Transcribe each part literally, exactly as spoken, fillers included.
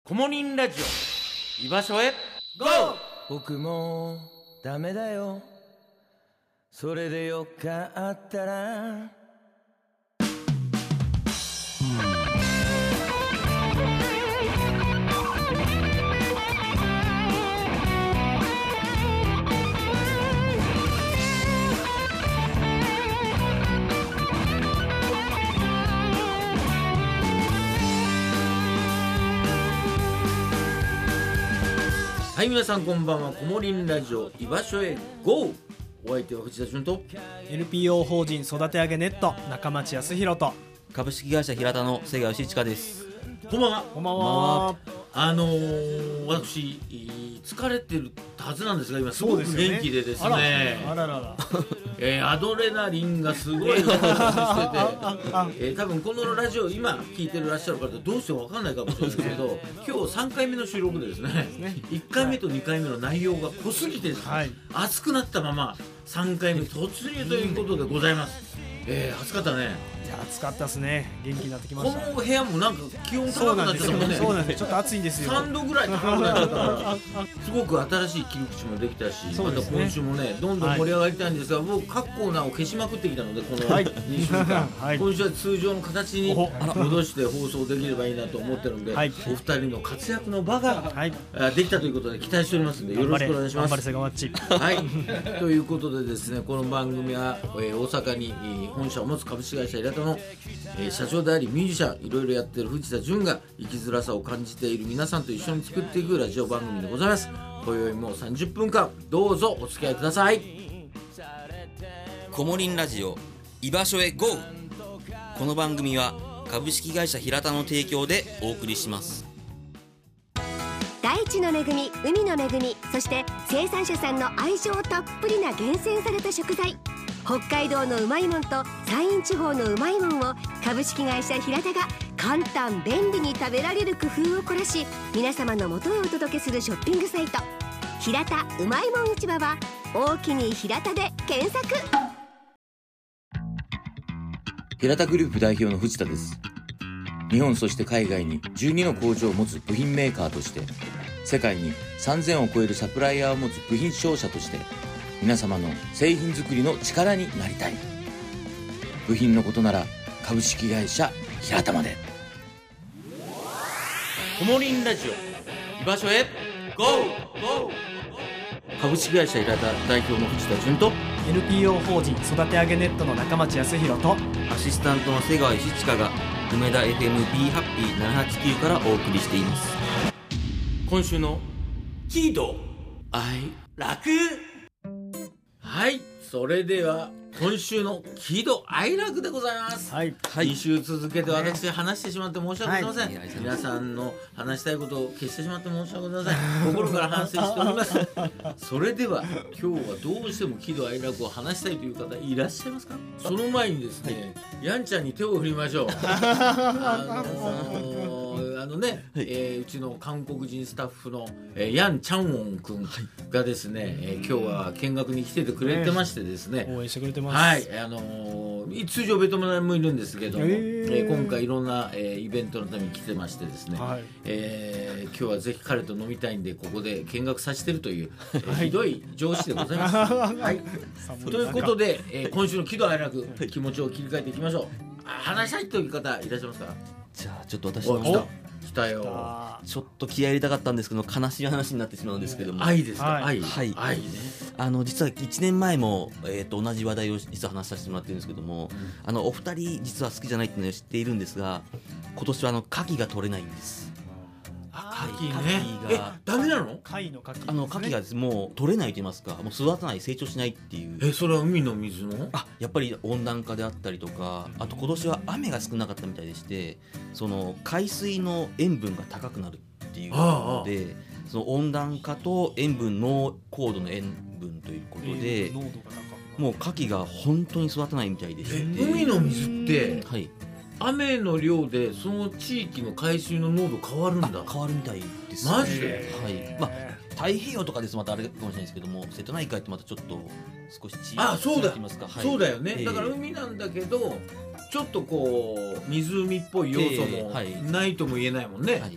コモリンラジオ居場所へゴー。 僕もダメだよ、それでよかったら。 はい、皆さんこんばんは。コモリンラジオ居場所へゴー。お相手は藤田潤とエヌピーオー 法人育て上げネット中町康弘と株式会社平田の瀬川義親です。 こんばんは。 こんばんは。 あのー、私疲れてるはずなんですが今すごく元気でですね、 あらららえー、アドレナリンがすごい上昇してて、えー、多分このラジオ今聞いてるらっしゃる方どうしても分かんないかもしれないですけど今日さんかいめの収録でですね、いっかいめとにかいめの内容が濃すぎてですね、はい、熱くなったままさんかいめ突入ということでございます。えー、暑かったね。 いや暑かったですね。元気になってきました。 この部屋もなんか気温高くなっちゃったもんね。 そうなんですよ。ちょっと暑いんですよ。 さんどぐらい高くなっちゃったからすごく新しい切り口もできたし、ね、また今週もねどんどん盛り上がりたいんですが、はい、僕各コーナーを消しまくってきたのでこのにしゅうかん、はい、今週は通常の形に戻して放送できればいいなと思ってるので、はい、お二人の活躍の場が、はい、できたということで期待しておりますのでよろしくお願いします。 頑張れセガマッチ。 はい、ということでですね、この番組は、えー、大阪に本社を持つ株式会社平田の、えー、社長でありミュージシャンいろいろやってる藤田潤が生きづらさを感じている皆さんと一緒に作っていくラジオ番組でございます。今宵もさんじゅっぷんかんどうぞお付き合いください。 コモリンラジオ居場所へゴー。この番組は株式会社平田の提供でお送りします。 大地の恵み、海の恵み、そして生産者さんの愛情たっぷりな厳選された食材、北海道のうまいもんと山陰地方のうまいもんを株式会社平田が簡単便利に食べられる工夫を凝らし皆様の元へお届けするショッピングサイト平田うまいもん市場は大きに平田で検索。 平田グループ代表の藤田です。日本そして海外にじゅうにの工場を持つ部品メーカーとして世界にさんぜんを超えるサプライヤーを持つ部品商社として皆様の製品作りの力になりたい。部品のことなら株式会社平田まで。 コモリンラジオ居場所へゴー。株式会社平田代表の藤田潤とエヌピーオー 法人育て上げネットの中町康弘とアシスタントの瀬川義親が梅田 エフエム ビーハッピーななはちきゅうからお送りしています。 今週の喜怒哀楽。はい、それでは今週の喜怒哀楽でございます。はい、に週続けて私話してしまって申し訳ございません、はい、皆さんの話したいことを消してしまって申し訳ございません。心から反省しておりますそれでは今日はどうしても喜怒哀楽を話したいという方いらっしゃいますか？その前にですね、はい、やんちゃんに手を振りましょうあのー、あのね、はい、えー、うちの韓国人スタッフの、えー、ヤン・チャンウォン君がですね、はい、えー、今日は見学に来ててくれてましてですね、 応援してくれてます。 はい、あのー、通常ベトナムもいるんですけども、えーえー、今回いろんな、えー、イベントのために来てましてですね、はい、えー、今日はぜひ彼と飲みたいんでここで見学させてるという、えーはい、ひどい上司でございます、はい、ということで、えー、今週の喜怒哀楽、はい、気持ちを切り替えていきましょう。話したいという方いらっしゃいますか？ じゃあちょっと私の来た来たよ。 ちょっと気合い入れたかったんですけど悲しい話になってしまうんですけども、 愛ですか？はい、 はい、愛ね。あの実はいちねんまえも、えー、と同じ話題を実は話させてもらってるんですけども、うん、あのお二人実は好きじゃないっていうのを知っているんですが今年はあの牡蠣が取れないんです。 牡蠣ね。え、ダメなの？ 貝の牡蠣、ね、 あの牡蠣がもう取れないと言いますか、もう育たない、成長しないっていう。 え、それは海の水の？ あ、やっぱり温暖化であったりとか、あと今年は雨が少なかったみたいでして、その海水の塩分が高くなるっていうので、ああ、その温暖化と塩分濃高度の塩分ということで、えー、濃度が高くもう牡蠣が本当に育たないみたいでして。 え、海の水って、 はい、 雨の量でその地域の海水の濃度変わるんだ。 変わるみたいですね。 マジで？ はい。まあ太平洋とかですとまたあれかもしれないですけども、瀬戸内海ってまたちょっと少し地域あ、そうだ、 いますか、はい、 そうだよね、 えー、 だから海なんだけどちょっとこう湖っぽい要素もないとも言えないもんね、 えーはい、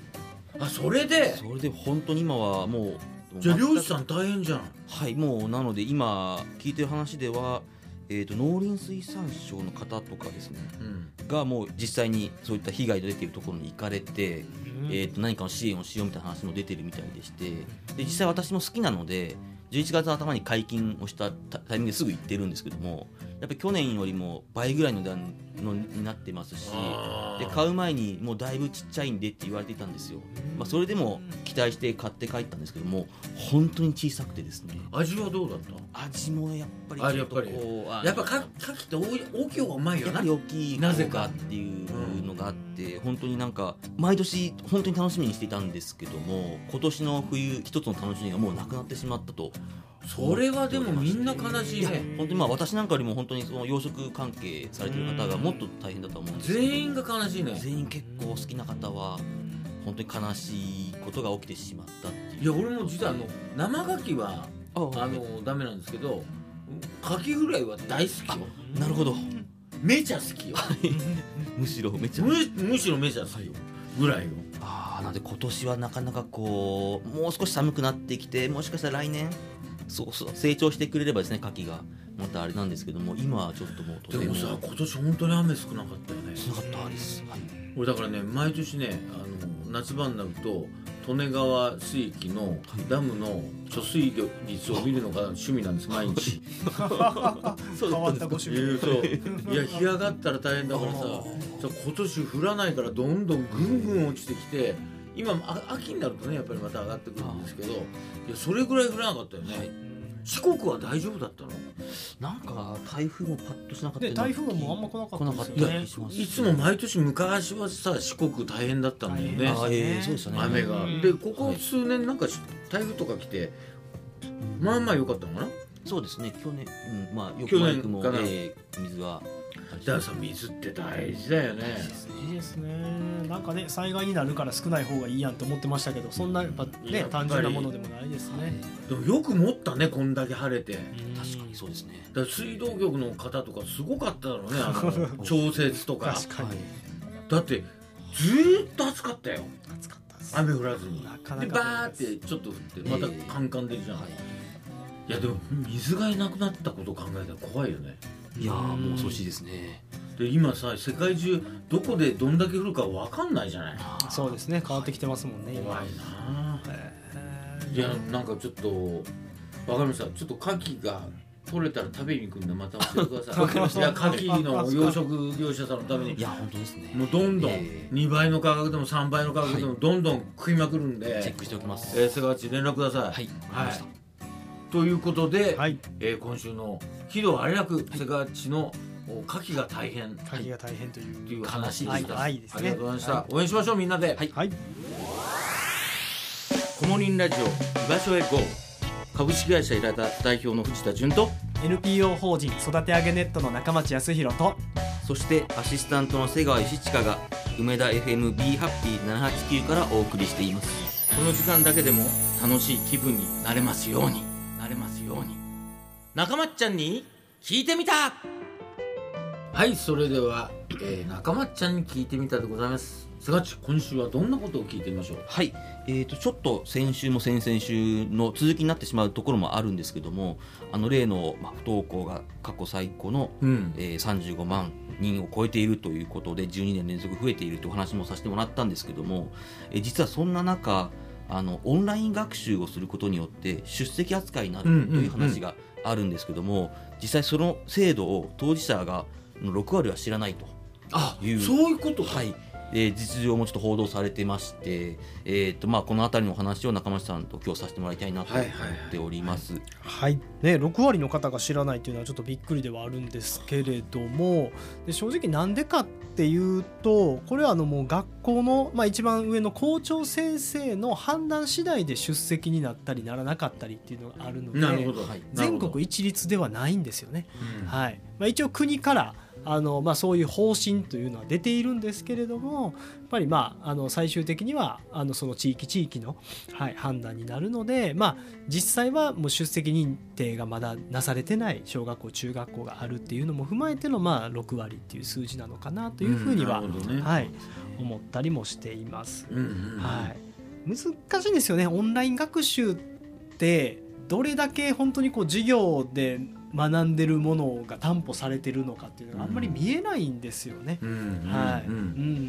あ、それでそれで本当に今はもうじゃあ漁師さん大変じゃん。 はい、もうなので今聞いてる話では、えー、と農林水産省の方とかですね、うん、がもう実際にそういった被害が出ているところに行かれて、うんえー、と何かの支援をしようみたいな話も出てるみたいでして、で実際私も好きなのでじゅういちがつの頭に解禁をしたタイミングですぐ行ってるんですけども、やっぱり去年よりも倍ぐらいの値段のになってますし、で買う前にもうだいぶちっちゃいんでって言われていたんですよ。まあ、それでも期待して買って帰ったんですけども、本当に小さくてですね。 味はどうだった？ 味もやっぱりちょっとこう、 やっぱカキって大きい方がうまいよな。 やっぱり大きい方がっていうのがあって、本当になんか毎年本当に楽しみにしていたんですけども、今年の冬一つの楽しみがもうなくなってしまったと。 それはでもみんな悲しいね。 本当にまあ私なんかよりも本当にその養殖関係されてる方がもっと大変だと思うんですけど、 全員が悲しいね。 全員結構好きな方は本当に悲しいことが起きてしまったっていう。 いや俺も実はあの生牡蠣はあのダメなんですけど、牡蠣ぐらいは大好きよ。 なるほど。 めちゃ好きよむしろめちゃむ, むしろめちゃ好きよぐらいよ。 ああ、なので今年はなかなかこうもう少し寒くなってきて、もしかしたら来年そうそう成長してくれればですね、牡蠣がまたあれなんですけども、今はちょっともうとても。 でもさ、今年本当に雨少なかったよね。 少なかったです、はい、 俺だからね毎年ねあの夏場になると利根川水域のダムの貯水率を見るのが趣味なんです、毎日変わったご趣味。 そういや干上がったら大変だからさ、今年降らないからどんどんぐんぐん落ちてきて、今秋になるとねやっぱりまた上がってくるんですけど、いやそれぐらい降らなかったよね、はい、四国は大丈夫だったの？ なんか台風もパッとしなかったよ、 ね、台風もあんま来なかったですよね。 い, いつも毎年昔はさ四国大変だったんだよね、 あ、えー、そうでしたね、 雨が。でここ数年なんか台風とか来て、まあまあ良かったのかな。 そうですね、去年、うん、まあよく悪くも、えー、水はだからさ、水って大事だよね。 いいですね。なんかね災害になるから少ない方がいいやんと思ってましたけど、そんなやっぱね単純なものでもないですね。 でもよく持ったね、こんだけ晴れて。 確かにそうですね。 だから水道局の方とかすごかっただろうね、あの調節とか。 確かに。 だってずーっと暑かったよ。 暑かったです。 雨降らずに。 なかなかでバーってちょっと降ってまたカンカンでるじゃん。えー、いやでも水がいなくなったことを考えたら怖いよね。 いやーもう恐ろしいですね。 で今さ世界中どこでどんだけ降るか分かんないじゃない。 そうですね、変わってきてますもんね。 怖いな。いやなんかちょっと分かりました。ちょっと牡蠣が取れたら食べに行くんでまた教えてください。いや牡蠣の養殖業者さんのために、 いや本当ですね、 もうどんどんにばいの価格でもさんばいの価格でもどんどん食いまくるんで、はい、 チェックしておきます。 えー、瀬川内連絡ください。はい、はい、ということで、はい、えー、今週の喜怒哀楽、瀬川内の牡蠣が大変牡蠣が大変という、 という話でした。 はい、ですね。 ありがとうございました。はい、応援しましょうみんなで。はい。はい、コモリンラジオ居場所へ ゴー。株式会社イラダ代表の藤田純とエヌピーオー 法人育て上げネットの中町康弘と、 そしてアシスタントの瀬川義親が梅田 エフエム ビーハッピーななはちきゅうからお送りしています。 この時間だけでも楽しい気分になれますようになれますように。中町ちゃんに聞いてみた。はい、それでは、えー、中町ちゃんに聞いてみたでございます。瀬川内、今週はどんなことを聞いてみましょう。 はい、えー、とちょっと先週も先々週の続きになってしまうところもあるんですけども、あの例の、まあ、不登校が過去最高の、うんえー、さんじゅうごまんにんを超えているということでじゅうにねん連続増えているという話もさせてもらったんですけども、えー、実はそんな中あのオンライン学習をすることによって出席扱いになるという話があるんですけども、うんうんうん、実際その制度を当事者がのろくわりは知らないという。 あ、そういうことか。 はい、えー、実情もちょっと報道されてまして、えーとまあ、このあたりの話を中町さんと今日させてもらいたいなと思っております。 はい、はいはいね、ろくわりの方が知らないというのはちょっとびっくりではあるんですけれども、で正直なんでかっていうと、これはあのもう学校の、まあ、一番上の校長先生の判断次第で出席になったりならなかったりっていうのがあるので、 なるほど、 全国一律ではないんですよね。うん、はい、まあ、一応国からあのまあ、そういう方針というのは出ているんですけれども、やっぱり、まあ、あの最終的にはあのその地域地域の、はい、判断になるので、まあ、実際はもう出席認定がまだなされてない小学校中学校があるっていうのも踏まえての、まあ、ろくわりっていう数字なのかなというふうには、うんね、はい、思ったりもしています。うんうんうん、はい、 難しいんですよね。オンライン学習ってどれだけ本当にこう授業で学んでるものが担保されてるのかっていうのがあんまり見えないんですよね。はい、うん、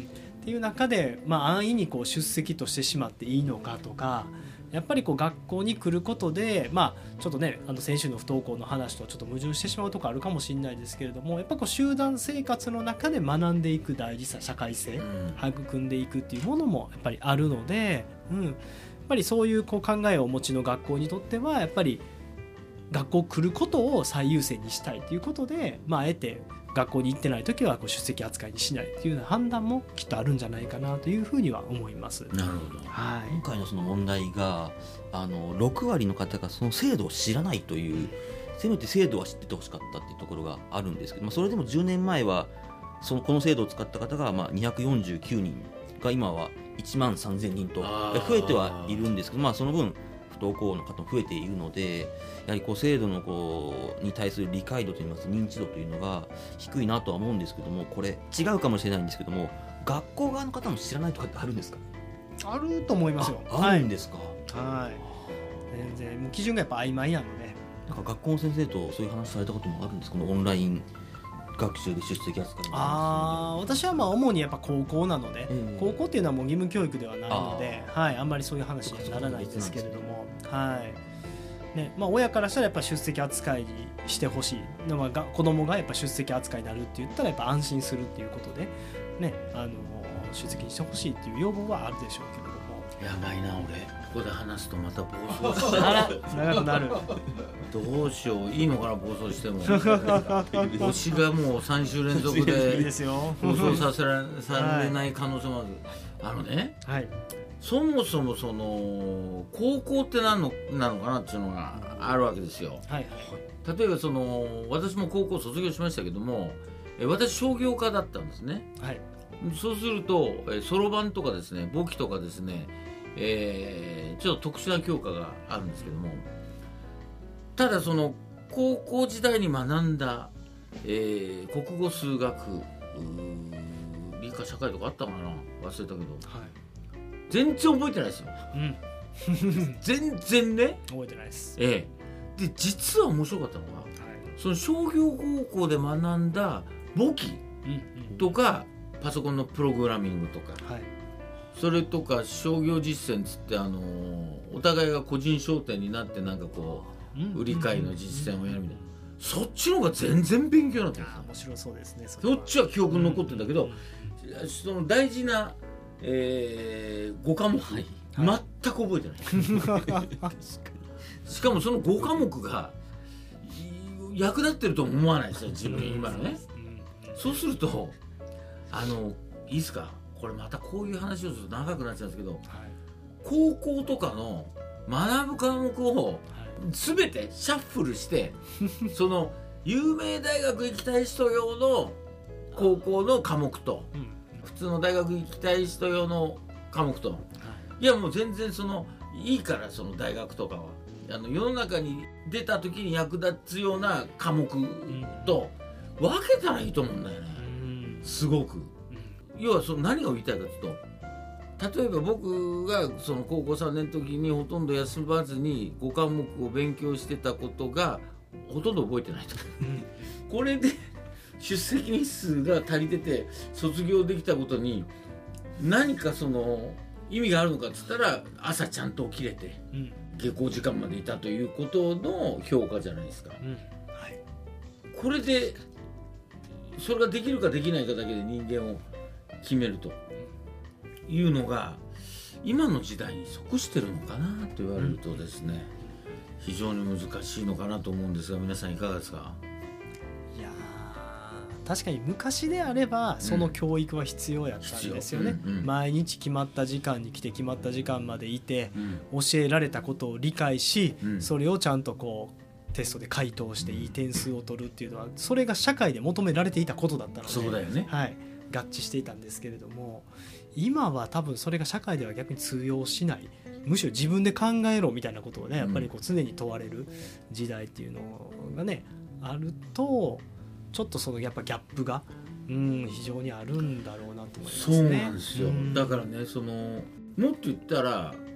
っていう中で、まあ、安易にこう出席としてしまっていいのかとか、やっぱりこう学校に来ることで、まあ、ちょっとねあの先週の不登校の話とちょっと矛盾してしまうところあるかもしれないですけれども、やっぱこう集団生活の中で学んでいく大事さ、社会性育んでいくっていうものもやっぱりあるので、うん、やっぱりそういうこう考えをお持ちの学校にとってはやっぱり学校来ることを最優先にしたいということで、まあ、あえて学校に行ってないときはこう出席扱いにしないというような判断もきっとあるんじゃないかなというふうには思います。 なるほど、 はい、 今回のその問題があのろく割の方がその制度を知らないという、せめて制度は知っててほしかったっていうところがあるんですけど、まあ、それでもじゅうねんまえはそのこの制度を使った方がまあにひゃくよんじゅうきゅうにんが今はいちまんさんぜんにんと増えてはいるんですけど、まあ、その分不登校の方も増えているので、やはりこう制度のこうに対する理解度といいます認知度というのが低いなとは思うんですけども、これ違うかもしれないんですけども、学校側の方も知らないとかってあるんですか？ あると思いますよ。 あ、あるんですか？ はい、全然もう基準がやっぱ曖昧なので。 なんか学校の先生とそういう話されたこともあるんですか？このオンライン学習で出席扱い。 あ、私はまあ主にやっぱ高校なので、 えー、 高校っていうのはもう義務教育ではないので、あ、はい、あんまりそういう話にはならないんですけれども、はいね、まあ、親からしたらやっぱ出席扱いにしてほしい、まあ、が子供がやっぱ出席扱いになるって言ったらやっぱ安心するっていうことで、ね、あの出席にしてほしいっていう要望はあるでしょうけれども。 やばいな、俺ここで話すとまた暴走してあら長くなるどうしよう、いいのかな暴走しても推しがもうさん週連続で暴走させられ、されない可能性もある。あのね、 はい、 そもそもその高校って何のなのかなっていうのがあるわけですよ。 はい、 例えばその私も高校卒業しましたけども、私商業科だったんですね。 はい、 そうするとそろばんとかですね、簿記とかですね、えー、ちょっと特殊な教科があるんですけども、ただその高校時代に学んだ、えー、国語数学理科社会とかあったかな、忘れたけど、はい、全然覚えてないですよ、うん、全然ね覚えてないです、 ええ、で実は面白かったのが、はい、その商業高校で学んだ簿記とか、うんうん、パソコンのプログラミングとか、はい、それとか商業実践つって、あのー、お互いが個人商店になってなんかこう売り買いの実践をやるみたいな、そっちの方が全然勉強になってる。 面白そうですね。そ, そっちは記憶に残ってるんだけど、うん、その大事な、えー、ご科目、はい、全く覚えてないしかもそのご科目が役立ってると思わないですよ、自分今のね、うん、そうするとあのいいですか、これまたこういう話をすると長くなっちゃうんですけど、はい、高校とかの学ぶ科目を全てシャッフルしてその有名大学行きたい人用の高校の科目と、うん、普通の大学行きたい人用の科目と、はい、いやもう全然そのいいから、その大学とかはあの世の中に出た時に役立つような科目と分けたらいいと思うんだよね、うん、すごく。要はその何が言いたいかというと、例えば僕がその高校さんねんの時にほとんど休まずにご科目を勉強してたことがほとんど覚えてないとこれで出席日数が足りてて卒業できたことに何かその意味があるのかって言ったら、朝ちゃんと起きれて下校時間までいたということの評価じゃないですか、うんはい、これでそれができるかできないかだけで人間を決めるというのが今の時代に即してるのかなと言われるとですね、うん、非常に難しいのかなと思うんですが、皆さんいかがですか？ いや確かに昔であればその教育は必要やったんですよね、うんうんうん、毎日決まった時間に来て決まった時間までいて、うん、教えられたことを理解し、うん、それをちゃんとこうテストで回答していい点数を取るっていうのは、それが社会で求められていたことだったので、 そうだよね、 はい、合致していたんですけれども、今は多分それが社会では逆に通用しない、むしろ自分で考えろみたいなことをね、やっぱりこう常に問われる時代っていうのがねあると、ちょっとそのやっぱギャップが、うん、非常にあるんだろうなと思いますね。 そうなんですよ、うん、だからね、そのもっと言ったら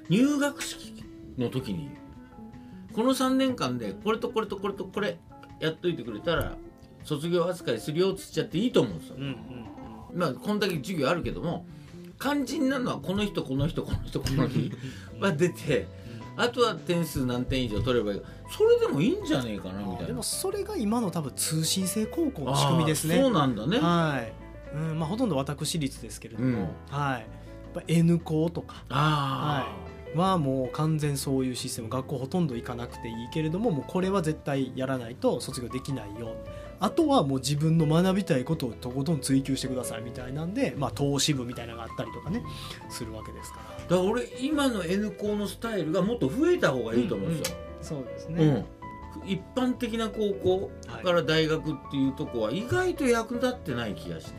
入学式の時にこのさんねんかんでこれとこれとこれとこれやっといてくれたら卒業扱いするよっつっちゃっていいと思うんですよ、うんうん、まあこんだけ授業あるけども肝心なのはこの人この人この人この人は出てあとは点数何点以上取ればいいそれでもいいんじゃねえかなみたいな。 でもそれが今の多分通信制高校の仕組みですね。 そうなんだね。 はい、うんまあ、ほとんど私立ですけれども、うんはい、やっぱ N 校とかあ、はい、はもう完全そういうシステム学校ほとんど行かなくていいけれどももうこれは絶対やらないと卒業できないよあとはもう自分の学びたいことをとことん追求してくださいみたいなんで、まあ、投資部みたいなのがあったりとかねするわけですから。 だから俺今の N 校のスタイルがもっと増えた方がいいと思うんですよ、 うんうん、そうですね、 うん、一般的な高校から大学っていうとこは意外と役立ってない気がして、はい、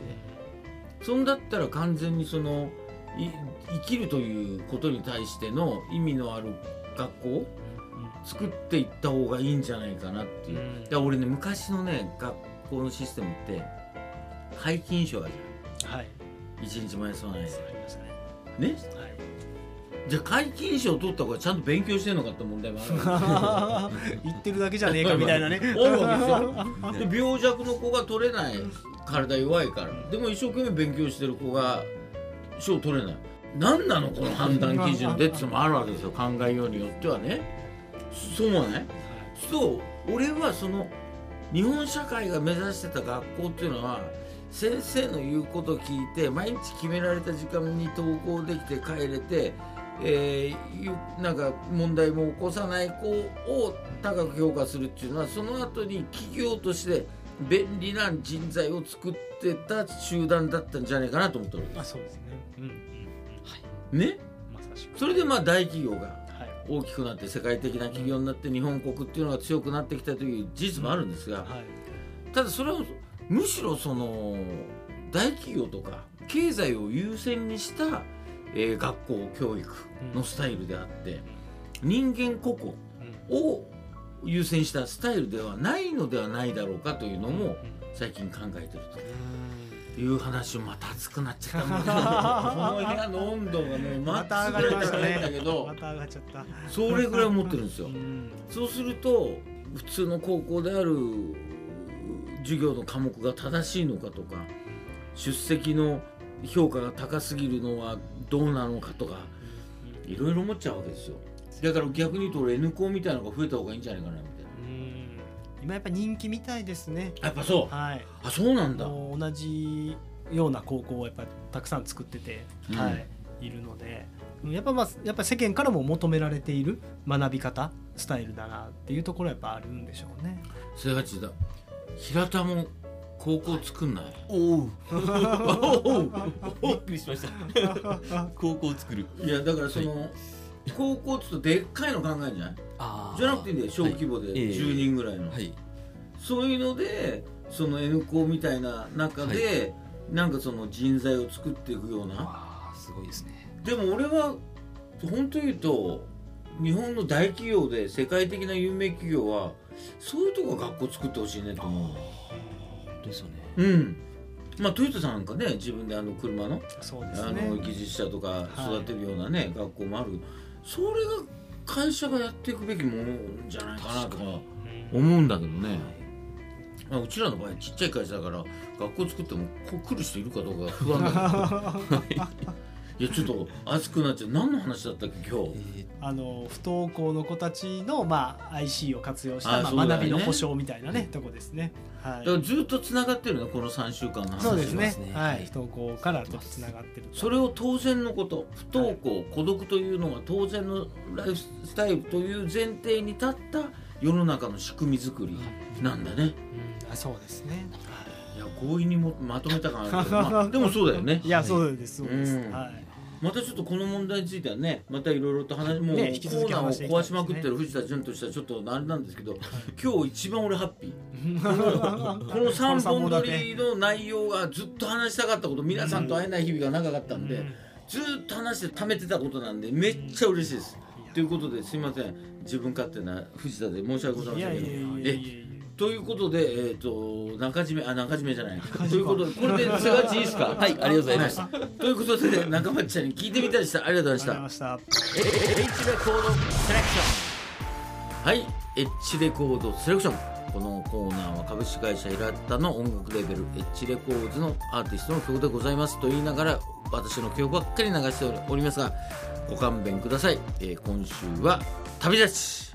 そんだったら完全にその生きるということに対しての意味のある学校を作っていった方がいいんじゃないかなっていう、うん、だから俺ね昔のね学校のシステムって皆勤賞あるじゃん、はい、一日も休まないでありましたね。ね、はい、じゃあ皆勤賞を取った方がちゃんと勉強してんのかって問題もある言ってるだけじゃねえかみたいなねあるわけですよ。で病弱の子が取れない体弱いからでも一生懸命勉強してる子が賞取れない何なのこの判断基準でってのもあるわけですよ考えようによってはね。そう思わない？そう俺はその日本社会が目指してた学校っていうのは先生の言うことを聞いて毎日決められた時間に登校できて帰れて、えー、なんか問題も起こさない子を高く評価するっていうのはその後に企業として便利な人材を作ってた集団だったんじゃないかなと思ってる。 あ、そうですね、うんうんはい、 ね、まさしくそれでまあ大企業が大きくなって世界的な企業になって日本国っていうのが強くなってきたという事実もあるんですが、うんはい、ただそれはむしろその大企業とか経済を優先にした、えー、学校教育のスタイルであって、うん、人間個々を優先したスタイルではないのではないだろうかというのも最近考えてるという話をまた熱くなっちゃったもんこの部屋の温度がもうマックスぐらい高いんだけどまた上がっちゃったそれぐらい思ってるんですよ、うん、そうすると普通の高校である授業の科目が正しいのかとか出席の評価が高すぎるのはどうなのかとかいろいろ思っちゃうわけですよ。だから逆に言うと俺 N 校みたいなのが増えた方がいいんじゃないかなみたいな。 うん今やっぱ人気みたいですね。 やっぱそう、はい、あそうなんだ。 同じような高校をやっぱたくさん作ってて、うんはい、いるのでやっぱまあやっぱ世間からも求められている学び方スタイルだなっていうところはやっぱあるんでしょうね。 それがちだ平田も高校作んない、はい、 おうびっくりしました高校作るいやだからその、はい、高校っつうとでっかいの考えるんじゃないあじゃなくていいんだよ小規模でじゅうにんぐらいの、はいえーはい、そういうのでその N 校みたいな中で、はい、なんかその人材を作っていくようなあすごいですね。 でも俺は本当言うと日本の大企業で世界的な有名企業はそういうとこ学校作ってほしいねと思う。 本当ですよね。 うんまあトヨタさんなんかね自分であの車の、 そうですね、 あの技術者とか育てるようなね、はい、学校もある。それが会社がやっていくべきものじゃないかなとか思うんだけどね、まあ、うちらの場合ちっちゃい会社だから学校作ってもこう来る人いるかどうか不安だけどいやちょっと熱くなっちゃう。何の話だったっけ今日、えー、 あの不登校の子たちの、まあ、アイシー を活用した、まあ、学びの保障みたいな、ね、とこですね、はい、 だからずっとつながってるのこのさんしゅうかんの話。 そうですね、はい、不登校からちょっとつながってる。 それを当然のこと不登校、はい、孤独というのが当然のライフスタイルという前提に立った世の中の仕組み作りなんだね、うんうん、あそうですね。 いや強引にもまとめたかなけど、まあ、でもそうだよね。 いやそうですそうです、 うんはい、 またちょっとこの問題についてはねまたいろいろと話もうコーナーを壊しまくってる藤田潤としてはちょっとあれなんですけど、はい、今日一番俺ハッピーこのさんぼん撮りの内容がずっと話したかったこと皆さんと会えない日々が長かったんで、うん、ずっと話して貯めてたことなんでめっちゃ嬉しいです、うん、ということですいません自分勝手な藤田で申し訳ございませんけどえということで、えー、と中締めあ中締めじゃないということでこれで世界一いいですか。 はい、ありがとうございました。 ということで中町ちゃんに聞いてみたりした。ありがとうございました。エッチレコードセレクション。はい、エッチレコードセレクション。このコーナーは株式会社イラッタの音楽レベルエッチレコードのアーティストの曲でございますと言いながら私の曲ばっかり流しておりますがご勘弁ください。えー、今週は旅立ち。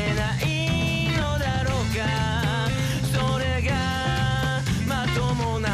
それがまともな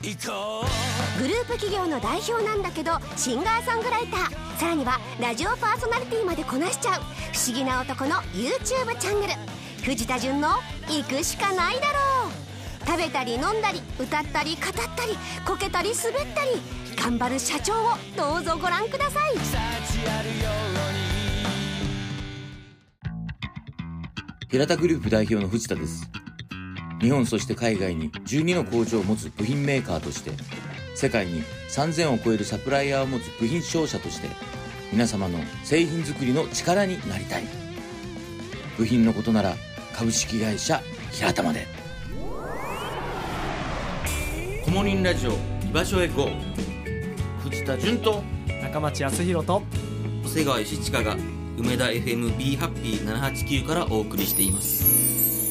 グループ企業の代表なんだけどシンガーソングライター、さらにはラジオパーソナリティまでこなしちゃう不思議な男の YouTube チャンネル、藤田純の行くしかないだろう。食べたり飲んだり歌ったり語ったりこけたり滑ったり頑張る社長をどうぞご覧ください。 平田グループ代表の藤田です。日本そして海外にじゅうにの工場を持つ部品メーカーとして、世界にさんぜんを超えるサプライヤーを持つ部品商社として、皆様の製品作りの力になりたい。部品のことなら株式会社平田まで。 コモリンラジオ居場所へ ゴー。 藤田純と中町康弘と瀬川義親が梅田 エフエム ビー ハッピーななはちきゅうからお送りしています。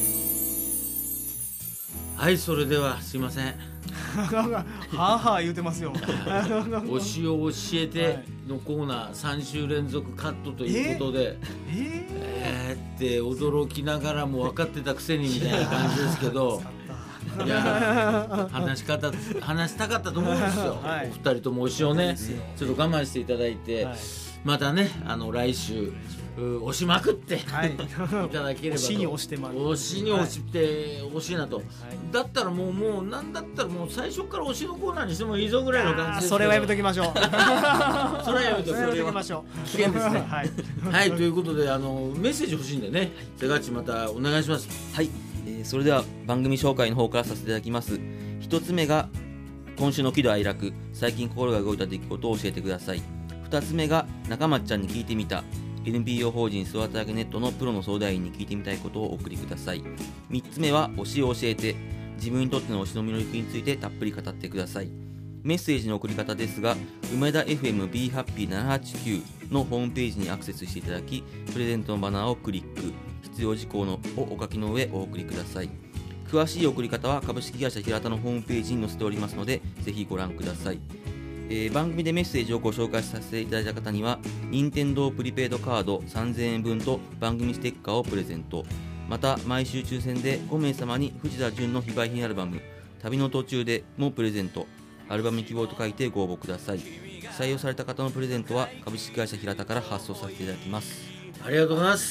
はい、それではすいませんはあはあ言うてますよ推しを教えてのコーナーさん週連続カットということで、えー、えーって驚きながらも分かってたくせにみたいな感じですけどいや話し方話したかったと思うんですよ、はい、お二人とも推しをねちょっと我慢していただいて、はい、またねあの来週押しまくって、はい、いただければと。推しに押してまる推しに押して、はい、欲しいなと、はい、だったらもうもうなんだったらもう最初から推しのコーナーにしてもいいぞぐらいの感じですけど、 それはやめときましょうそれはやめときましょう。 危険ですねはい、はい、ということであのメッセージ欲しいんでね、瀬川地またお願いします。 はい、えー、それでは番組紹介の方からさせていただきます。一つ目が今週の喜怒哀楽、最近心が動いた出来事を教えてください。二つ目が中松ちゃんに聞いてみた、エヌピーオー 法人育て上げネットのプロの相談員に聞いてみたいことをお送りください。みっつめは推しを教えて、自分にとっての推しの魅力についてたっぷり語ってください。メッセージの送り方ですが、梅田 エフエム ビー ハッピーななはちきゅうのホームページにアクセスしていただき、プレゼントのバナーをクリック、必要事項のをお書きの上お送りください。詳しい送り方は株式会社平田のホームページに載せておりますので、ぜひご覧ください。えー、番組でメッセージをご紹介させていただいた方には任天堂プリペイドカードさんぜんえんぶんと番組ステッカーをプレゼント。また毎週抽選でごめい様に藤田純の非売品アルバム旅の途中でもプレゼント。アルバム希望と書いてご応募ください。採用された方のプレゼントは株式会社平田から発送させていただきます。 ありがとうございます。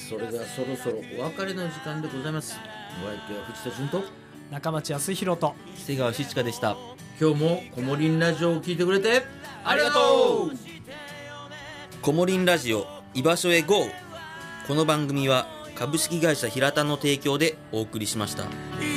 それではそろそろお別れの時間でございます。お相手は藤田純と中町康弘と瀬川義親でした。 今日もコモリンラジオを聞いてくれてありがとう。 コモリンラジオ居場所へ ゴー。 この番組は株式会社平田の提供でお送りしました。